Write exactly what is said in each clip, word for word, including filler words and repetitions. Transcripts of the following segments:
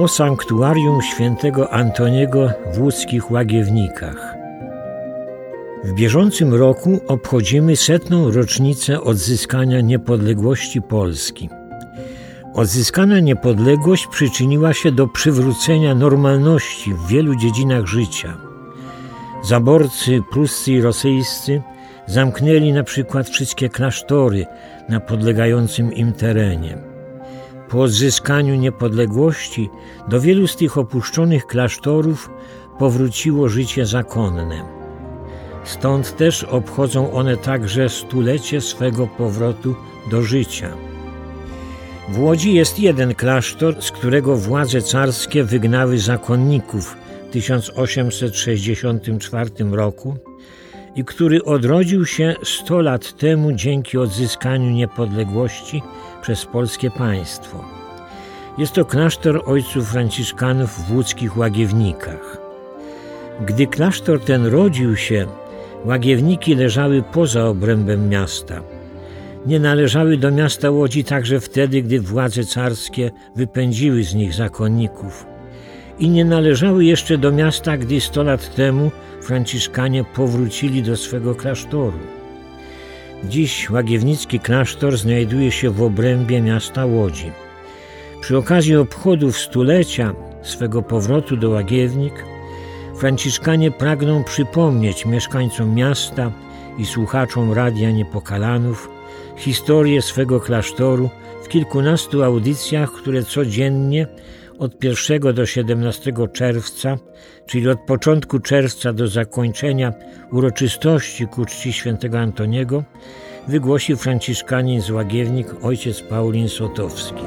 o sanktuarium świętego Antoniego w łódzkich Łagiewnikach. W bieżącym roku obchodzimy setną rocznicę odzyskania niepodległości Polski. Odzyskana niepodległość przyczyniła się do przywrócenia normalności w wielu dziedzinach życia. Zaborcy pruscy i rosyjscy zamknęli na przykład wszystkie klasztory na podlegającym im terenie. Po odzyskaniu niepodległości do wielu z tych opuszczonych klasztorów powróciło życie zakonne. Stąd też obchodzą one także stulecie swego powrotu do życia. W Łodzi jest jeden klasztor, z którego władze carskie wygnały zakonników w tysiąc osiemset sześćdziesiątym czwartym roku i który odrodził się sto lat temu dzięki odzyskaniu niepodległości przez polskie państwo. Jest to klasztor ojców franciszkanów w łódzkich Łagiewnikach. Gdy klasztor ten rodził się, Łagiewniki leżały poza obrębem miasta. Nie należały do miasta Łodzi także wtedy, gdy władze carskie wypędziły z nich zakonników. I nie należały jeszcze do miasta, gdy sto lat temu franciszkanie powrócili do swego klasztoru. Dziś łagiewnicki klasztor znajduje się w obrębie miasta Łodzi. Przy okazji obchodów stulecia swego powrotu do Łagiewnik franciszkanie pragną przypomnieć mieszkańcom miasta i słuchaczom Radia Niepokalanów historię swego klasztoru w kilkunastu audycjach, które codziennie od pierwszego do siedemnastego czerwca, czyli od początku czerwca do zakończenia uroczystości ku czci świętego Antoniego, wygłosi franciszkanin z Łagiewnik ojciec Paulin Sotowski.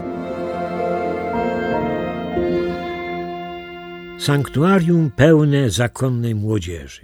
Sanktuarium pełne zakonnej młodzieży.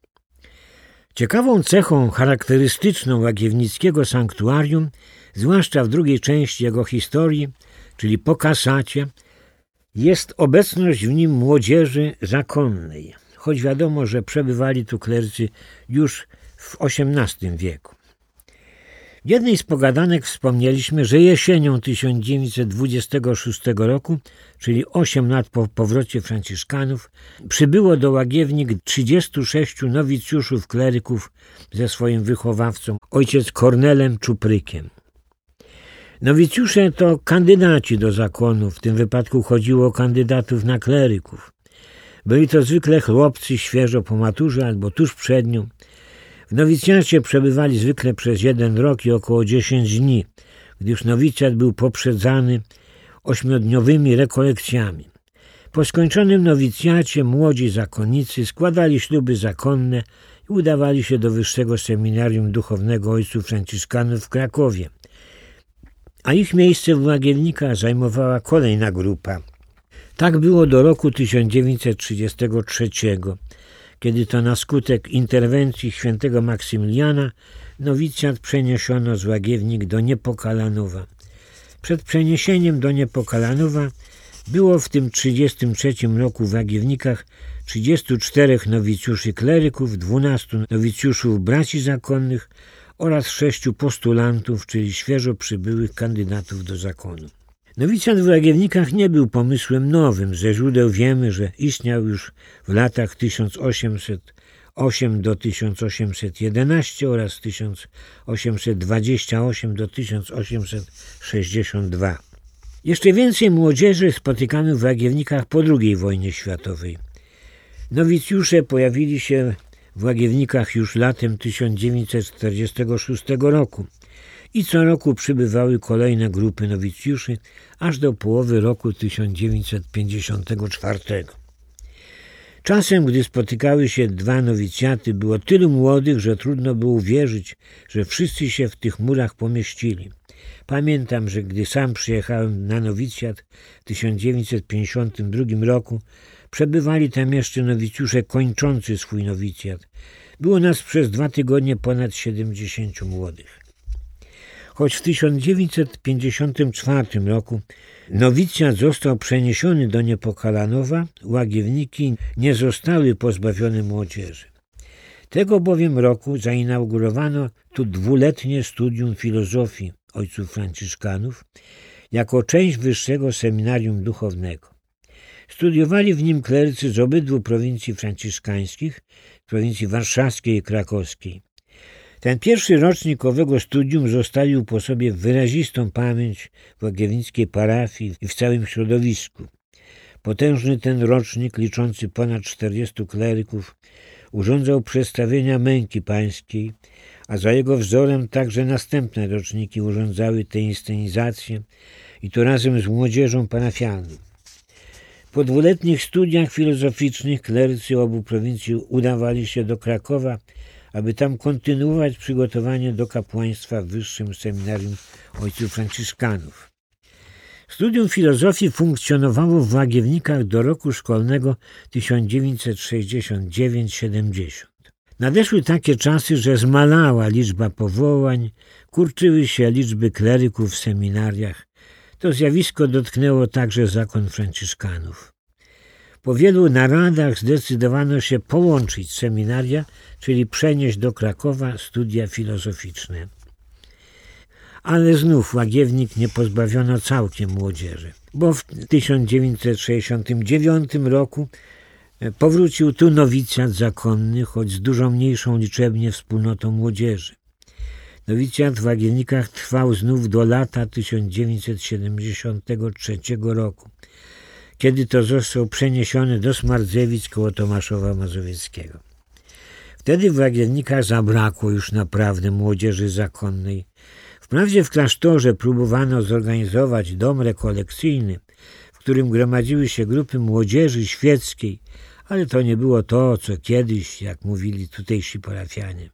Ciekawą cechą charakterystyczną łagiewnickiego sanktuarium, zwłaszcza w drugiej części jego historii, czyli po kasacie, jest obecność w nim młodzieży zakonnej, choć wiadomo, że przebywali tu klerycy już w osiemnastym wieku. W jednej z pogadanek wspomnieliśmy, że jesienią tysiąc dziewięćset dwudziestego szóstego roku, czyli osiem lat po powrocie franciszkanów, przybyło do Łagiewnik trzydziestu sześciu nowicjuszów kleryków ze swoim wychowawcą, ojciec Kornelem Czuprykiem. Nowicjusze to kandydaci do zakonu, w tym wypadku chodziło o kandydatów na kleryków. Byli to zwykle chłopcy świeżo po maturze albo tuż przed nią. W nowicjacie przebywali zwykle przez jeden rok i około dziesięć dni, gdyż nowicjat był poprzedzany ośmiodniowymi rekolekcjami. Po skończonym nowicjacie młodzi zakonnicy składali śluby zakonne i udawali się do Wyższego Seminarium Duchownego Ojców Franciszkanów w Krakowie, a ich miejsce w Łagiewnikach zajmowała kolejna grupa. Tak było do roku tysiąc dziewięćset trzydziestego trzeciego, kiedy to na skutek interwencji świętego Maksymiliana nowicjat przeniesiono z Łagiewnik do Niepokalanowa. Przed przeniesieniem do Niepokalanowa było w tym trzydziestym trzecim roku w Łagiewnikach trzydziestu czterech nowicjuszy kleryków, dwunastu nowicjuszów braci zakonnych oraz sześciu postulantów, czyli świeżo przybyłych kandydatów do zakonu. Nowicjat w Łagiewnikach nie był pomysłem nowym. Ze źródeł wiemy, że istniał już w latach tysiąc osiemset osiem do tysiąc osiemset jedenaście oraz tysiąc osiemset dwadzieścia osiem do tysiąc osiemset sześćdziesiąt dwa. Jeszcze więcej młodzieży spotykamy w Łagiewnikach po drugiej wojnie światowej. Nowicjusze pojawili się w Łagiewnikach już latem tysiąc dziewięćset czterdziestego szóstego roku i co roku przybywały kolejne grupy nowicjuszy aż do połowy roku tysiąc dziewięćset pięćdziesiątego czwartego. Czasem, gdy spotykały się dwa nowicjaty, było tylu młodych, że trudno było uwierzyć, że wszyscy się w tych murach pomieścili. Pamiętam, że gdy sam przyjechałem na nowicjat w tysiąc dziewięćset pięćdziesiątym drugim roku, przebywali tam jeszcze nowicjusze kończący swój nowicjat. Było nas przez dwa tygodnie ponad siedemdziesięciu młodych. Choć w tysiąc dziewięćset pięćdziesiątym czwartym roku nowicjat został przeniesiony do Niepokalanowa, Łagiewniki nie zostały pozbawione młodzieży. Tego bowiem roku zainaugurowano tu dwuletnie studium filozofii ojców franciszkanów jako część Wyższego Seminarium Duchownego. Studiowali w nim klerycy z obydwu prowincji franciszkańskich, z prowincji warszawskiej i krakowskiej. Ten pierwszy rocznik owego studium zostawił po sobie wyrazistą pamięć w łagiewnickiej parafii i w całym środowisku. Potężny ten rocznik, liczący ponad czterdziestu kleryków, urządzał przedstawienia męki pańskiej, a za jego wzorem także następne roczniki urządzały te inscenizacje i to razem z młodzieżą parafialną. Po dwuletnich studiach filozoficznych klerycy obu prowincji udawali się do Krakowa, aby tam kontynuować przygotowanie do kapłaństwa w Wyższym Seminarium Ojców Franciszkanów. Studium filozofii funkcjonowało w Łagiewnikach do roku szkolnego tysiąc dziewięćset sześćdziesiąt dziewięć siedemdziesiąt. Nadeszły takie czasy, że zmalała liczba powołań, kurczyły się liczby kleryków w seminariach. To zjawisko dotknęło także zakon franciszkanów. Po wielu naradach zdecydowano się połączyć seminaria, czyli przenieść do Krakowa studia filozoficzne. Ale znów Łagiewnik nie pozbawiono całkiem młodzieży, bo w tysiąc dziewięćset sześćdziesiątym dziewiątym roku powrócił tu nowicjat zakonny, choć z dużo mniejszą liczebnie wspólnotą młodzieży. Nowicjat w Łagiewnikach trwał znów do lata tysiąc dziewięćset siedemdziesiątego trzeciego roku, kiedy to został przeniesiony do Smardzewic koło Tomaszowa Mazowieckiego. Wtedy w Łagiewnikach zabrakło już naprawdę młodzieży zakonnej. Wprawdzie w klasztorze próbowano zorganizować dom rekolekcyjny, w którym gromadziły się grupy młodzieży świeckiej, ale to nie było to, co kiedyś, jak mówili tutejsi parafianie.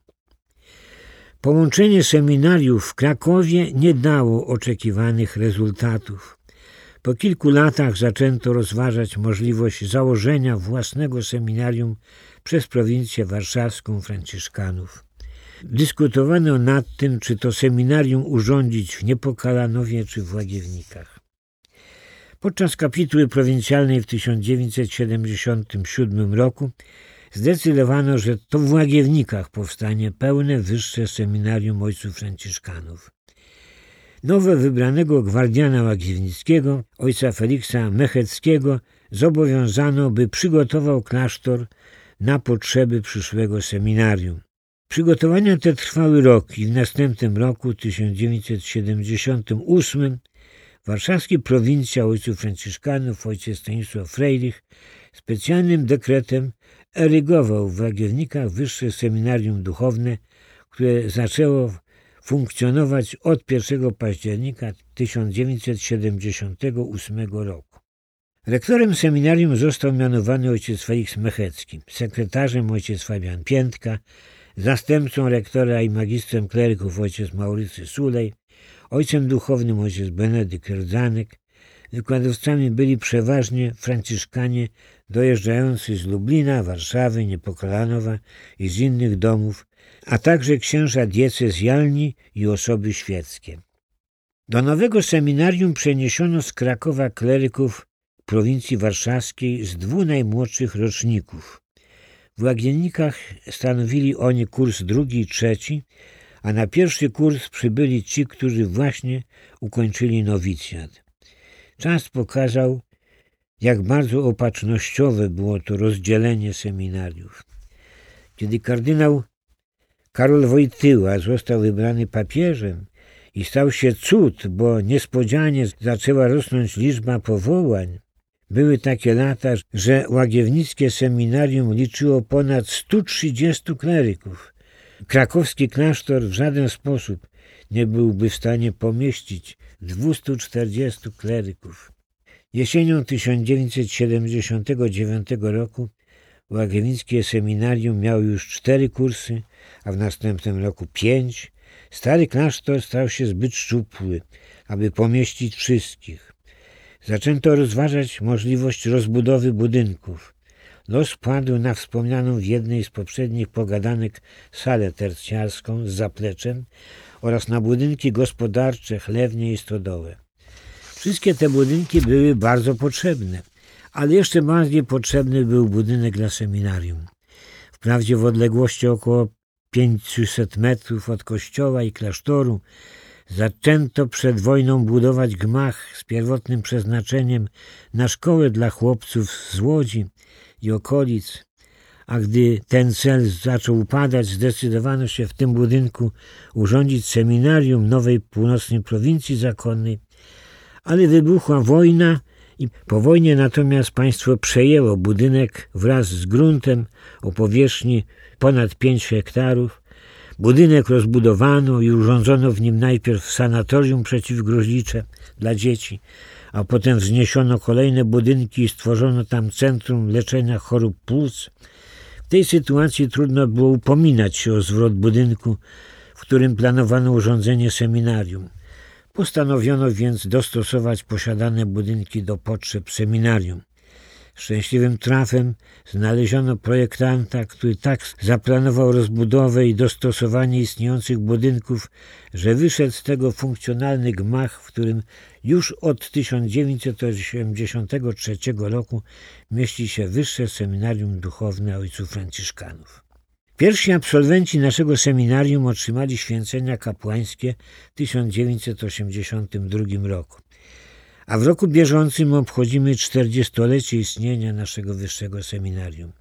Połączenie seminariów w Krakowie nie dało oczekiwanych rezultatów. Po kilku latach zaczęto rozważać możliwość założenia własnego seminarium przez prowincję warszawską franciszkanów. Dyskutowano nad tym, czy to seminarium urządzić w Niepokalanowie czy w Łagiewnikach. Podczas kapituły prowincjalnej w tysiąc dziewięćset siedemdziesiątym siódmym roku zdecydowano, że to w Łagiewnikach powstanie pełne wyższe seminarium ojców franciszkanów. Nowo wybranego gwardiana łagiewnickiego, ojca Feliksa Mecheckiego, zobowiązano, by przygotował klasztor na potrzeby przyszłego seminarium. Przygotowania te trwały rok i w następnym roku, tysiąc dziewięćset siedemdziesiątym ósmym, warszawski prowincjał ojców franciszkanów, ojciec Stanisław Frejlich, specjalnym dekretem erygował w Łagiewnikach wyższe seminarium duchowne, które zaczęło funkcjonować od pierwszego października tysiąc dziewięćset siedemdziesiątego ósmego roku. Rektorem seminarium został mianowany ojciec Feliks Mechecki, sekretarzem ojciec Fabian Piętka, zastępcą rektora i magistrem kleryków ojciec Maurycy Sulej, ojcem duchownym ojciec Benedykt Rdzanek. Wykładowcami byli przeważnie franciszkanie dojeżdżający z Lublina, Warszawy, Niepokalanowa i z innych domów, a także księża diecezjalni i osoby świeckie. Do nowego seminarium przeniesiono z Krakowa kleryków prowincji warszawskiej z dwóch najmłodszych roczników. W Łagiewnikach stanowili oni kurs drugi i trzeci, a na pierwszy kurs przybyli ci, którzy właśnie ukończyli nowicjat. Czas pokazał, jak bardzo opatrznościowe było to rozdzielenie seminariów. Kiedy kardynał Karol Wojtyła został wybrany papieżem i stał się cud, bo niespodzianie zaczęła rosnąć liczba powołań, były takie lata, że łagiewnickie seminarium liczyło ponad stu trzydziestu kleryków. Krakowski klasztor w żaden sposób nie byłby w stanie pomieścić dwustu czterdziestu kleryków. Jesienią tysiąc dziewięćset siedemdziesiątego dziewiątego roku łagiewnickie seminarium miało już cztery kursy, a w następnym roku pięć. Stary klasztor stał się zbyt szczupły, aby pomieścić wszystkich. Zaczęto rozważać możliwość rozbudowy budynków. Los padł na wspomnianą w jednej z poprzednich pogadanek salę tercjarską z zapleczem oraz na budynki gospodarcze, chlewnie i stodołę. Wszystkie te budynki były bardzo potrzebne, ale jeszcze bardziej potrzebny był budynek dla seminarium. Wprawdzie w odległości około pięciuset metrów od kościoła i klasztoru zaczęto przed wojną budować gmach z pierwotnym przeznaczeniem na szkołę dla chłopców z Łodzi i okolic, a gdy ten cel zaczął upadać, zdecydowano się w tym budynku urządzić seminarium nowej północnej prowincji zakonnej, ale wybuchła wojna i po wojnie natomiast państwo przejęło budynek wraz z gruntem o powierzchni ponad pięć hektarów. Budynek rozbudowano i urządzono w nim najpierw sanatorium przeciwgruźlicze dla dzieci, a potem wzniesiono kolejne budynki i stworzono tam centrum leczenia chorób płuc. W tej sytuacji trudno było upominać się o zwrot budynku, w którym planowano urządzenie seminarium. Postanowiono więc dostosować posiadane budynki do potrzeb seminarium. Szczęśliwym trafem znaleziono projektanta, który tak zaplanował rozbudowę i dostosowanie istniejących budynków, że wyszedł z tego funkcjonalny gmach, w którym już od tysiąc dziewięćset osiemdziesiątego trzeciego roku mieści się Wyższe Seminarium Duchowne Ojców Franciszkanów. Pierwsi absolwenci naszego seminarium otrzymali święcenia kapłańskie w tysiąc dziewięćset osiemdziesiątym drugim roku. A w roku bieżącym obchodzimy czterdziestolecie istnienia naszego wyższego seminarium.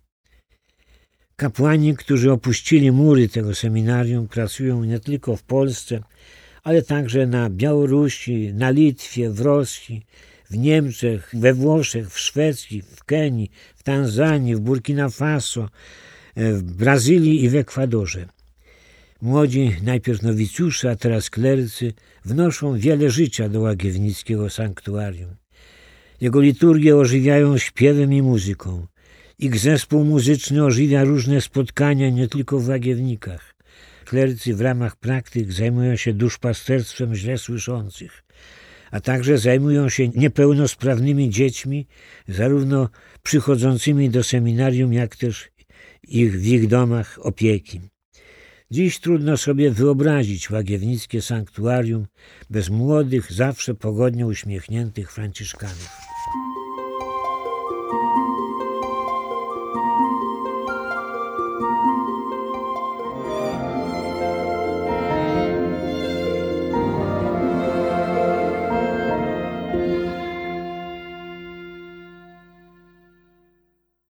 Kapłani, którzy opuścili mury tego seminarium, pracują nie tylko w Polsce, ale także na Białorusi, na Litwie, w Rosji, w Niemczech, we Włoszech, w Szwecji, w Kenii, w Tanzanii, w Burkina Faso, w Brazylii i w Ekwadorze. Młodzi, najpierw nowicjusze, a teraz klerycy, wnoszą wiele życia do łagiewnickiego sanktuarium. Jego liturgię ożywiają śpiewem i muzyką. Ich zespół muzyczny ożywia różne spotkania nie tylko w Łagiewnikach. Klerycy w ramach praktyk zajmują się duszpasterstwem źle słyszących, a także zajmują się niepełnosprawnymi dziećmi, zarówno przychodzącymi do seminarium, jak też ich w ich domach opieki. Dziś trudno sobie wyobrazić łagiewnickie sanktuarium bez młodych, zawsze pogodnie uśmiechniętych franciszkanów.